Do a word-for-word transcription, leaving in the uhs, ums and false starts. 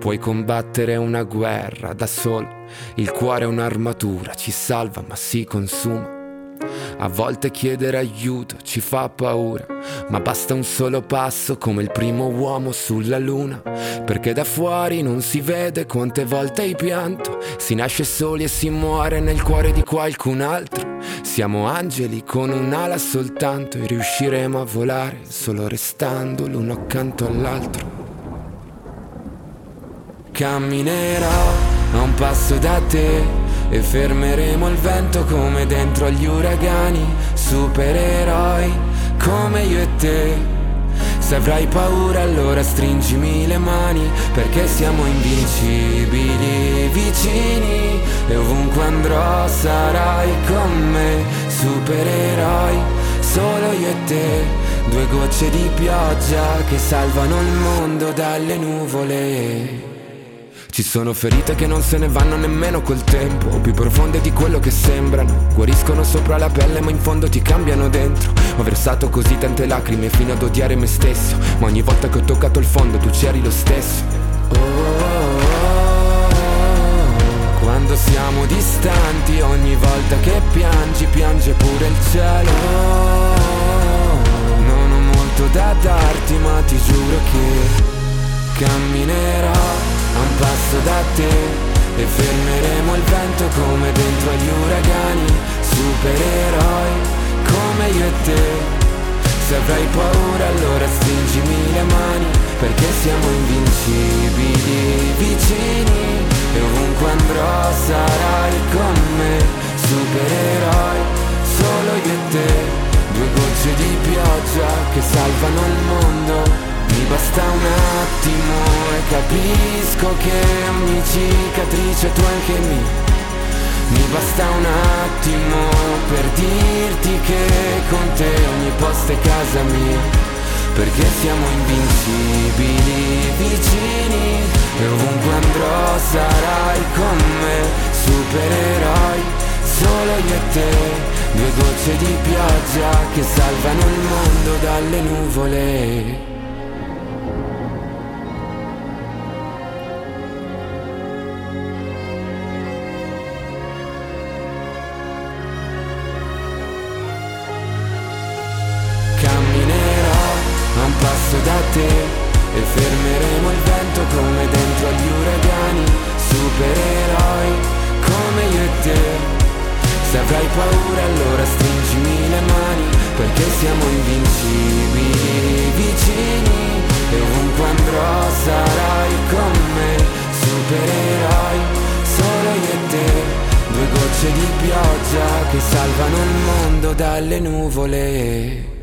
puoi combattere una guerra da solo. Il cuore è un'armatura, ci salva ma si consuma. A volte chiedere aiuto ci fa paura, ma basta un solo passo come il primo uomo sulla luna. Perché da fuori non si vede quante volte hai pianto. Si nasce soli e si muore nel cuore di qualcun altro. Siamo angeli con un'ala soltanto e riusciremo a volare solo restando l'uno accanto all'altro. Camminerò a un passo da te e fermeremo il vento come dentro agli uragani. Supereroi come io e te. Se avrai paura allora stringimi le mani, perché siamo invincibili, vicini. E ovunque andrò sarai con me. Supereroi, solo io e te. Due gocce di pioggia che salvano il mondo dalle nuvole. Ci sono ferite che non se ne vanno nemmeno col tempo, più profonde di quello che sembrano. Guariscono sopra la pelle ma in fondo ti cambiano dentro. Ho versato così tante lacrime fino ad odiare me stesso, ma ogni volta che ho toccato il fondo tu c'eri lo stesso. Oh, oh, oh, oh. Quando siamo distanti, ogni volta che piangi, piange pure il cielo. Oh, non ho molto da darti ma ti giuro che camminerò a un passo da te e fermeremo il vento come dentro agli uragani. Supereroi come io e te. Se avrai paura allora stringimi le mani, perché siamo invincibili, vicini. E ovunque andrò sarai con me. Supereroi, solo io e te. Due gocce di pioggia che salvano il mondo. Mi basta un attimo e capisco che ogni cicatrice tu anche mi. Mi basta un attimo per dirti che con te ogni posto è casa mia. Perché siamo invincibili, vicini. E ovunque andrò sarai con me. Supereroi, solo io e te. Due gocce di pioggia che salvano il mondo dalle nuvole. Da te e fermeremo il vento come dentro agli uragani. Supereroi come io e te. Se avrai paura allora stringimi le mani, perché siamo invincibili, vicini. E ovunque andrò sarai con me. Supereroi, solo io e te. Due gocce di pioggia che salvano il mondo dalle nuvole.